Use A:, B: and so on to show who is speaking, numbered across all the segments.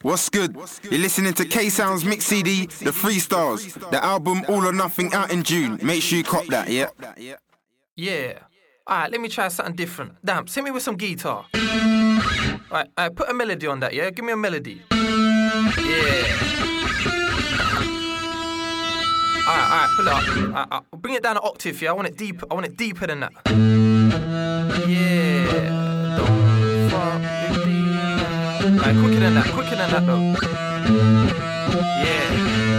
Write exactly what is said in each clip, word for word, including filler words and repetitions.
A: What's good? You're listening to K-Sound's Mix C D, The Freestyles. The album All or Nothing out in June. Make sure you cop that, yeah?
B: Yeah. Alright, let me try something different. Damn, send me with some guitar. Alright, alright, put a melody on that, yeah? Give me a melody. Yeah. Alright, alright, pull it up. Alright, alright, bring it down an octave, yeah? I want it deeper. I want it deeper than that. Yeah. Don't fuck with me. Alright, quicker than that, quicker than that though. Yeah.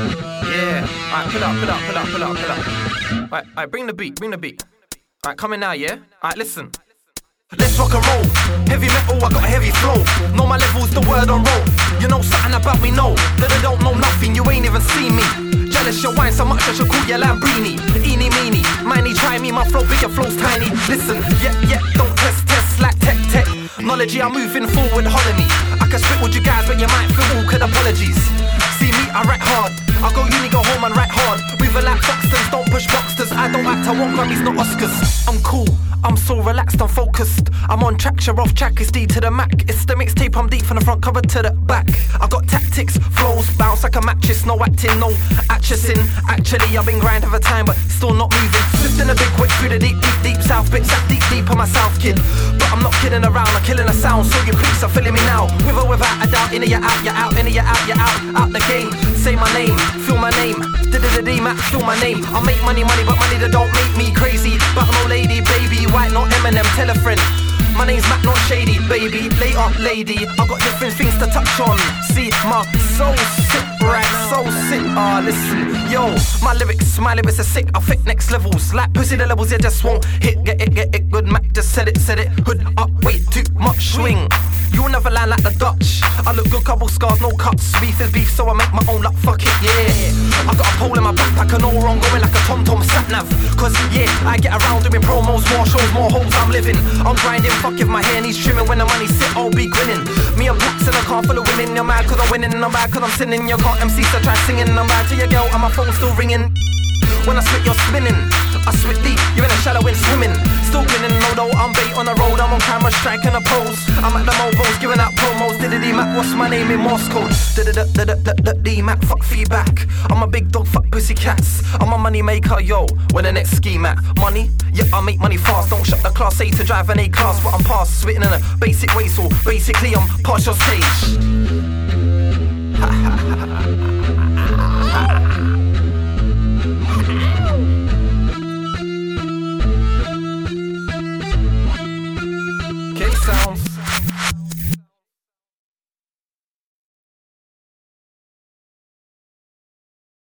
B: Yeah. Alright, pull up, pull up, pull up, pull up, pull up. Alright, alright, bring the beat, bring the beat. Alright, come in now, yeah? Alright, listen. Let's rock and roll. Heavy metal, I got a heavy flow. Know my level's the word on roll. You know something about me, no. That I don't know nothing, you ain't even seen me. Jealous your wine so much I should call you Lambrini. Eeny meeny, miney try me, my flow big, your flow's tiny. Listen, yeah, yeah, don't test, test like tech, tech. Knowledge, I'm moving forward, holler me. I can spit with you guys, but you might feel awkward, apologies. See me, I write hard. I go uni, go home and write hard. We were like Foxtons, don't push boxsters. I don't act, I want Grammys, not Oscars. I'm cool, I'm so relaxed, I'm focused. I'm on track, you're off track, it's D to the Mac. It's the mixtape, I'm deep from the front cover to the back. I got tactics, flows, bounce like a mattress. No acting, no actressing. Actually, I've been grinding for time, but still not moving. Lifting a big weight through the deep, deep, deep south. Bit sat deep, deep on my south, kid. But I'm not kidding around, I'm killing a sound. So your creeps are feeling me now. With or without a doubt, in or you're out, you're out, in or you're out, you're out. Out the game, say my name, feel my name. D-d-d-d, Mac, feel my name. I make money, money, but money that don't make me crazy. But I'm no lady, baby, white, not Eminem, tell a friend. My name's Mac, not shady, baby. Lay up, lady. I got different things to touch on. See, my soul sick, right? So sick. Ah, uh, listen, yo, my lyrics, my lyrics are sick. I fit next levels, like pussy. The levels you just won't hit. Get it, get it, good. Mac just said it, said it. Hood up, wait, too much swing. You'll never land like the Dutch. I look good, couple scars, no cuts. Beef is beef, so I make my own luck. Fuck it, yeah. I got a pole in my backpack, I know where I'm going like a tom-tom sat-nav. Cause yeah, I get around doing promos, more shows, more holes I'm living. I'm grinding, fuck if my hair needs trimming. When the money sit, I'll be grinning. Me and Blacks in a car full of women. You're mad cause I'm winning, and I'm bad cause I'm sinning. You can't M C, so try singing. I'm bad to your girl and my phone's still ringing. When I spit, you're spinning. I spit deep, you're in a shallow end swimming. Still grinning, no, no, I'm bait on the road. I'm on camera, striking a pose. I'm at the Mobos, giving out promos. D-d-d, Mac, what's my name in Morse code? D-d-d-d-d-d, Mac, fuck feedback. I'm a big dog, fuck pussy cats. I'm a money maker, yo. When the next ski, Mac. Money? Yeah, I make money fast. Don't shut the class A to drive an A class, but I'm past. Spitting in a basic way, so basically I'm past your stage.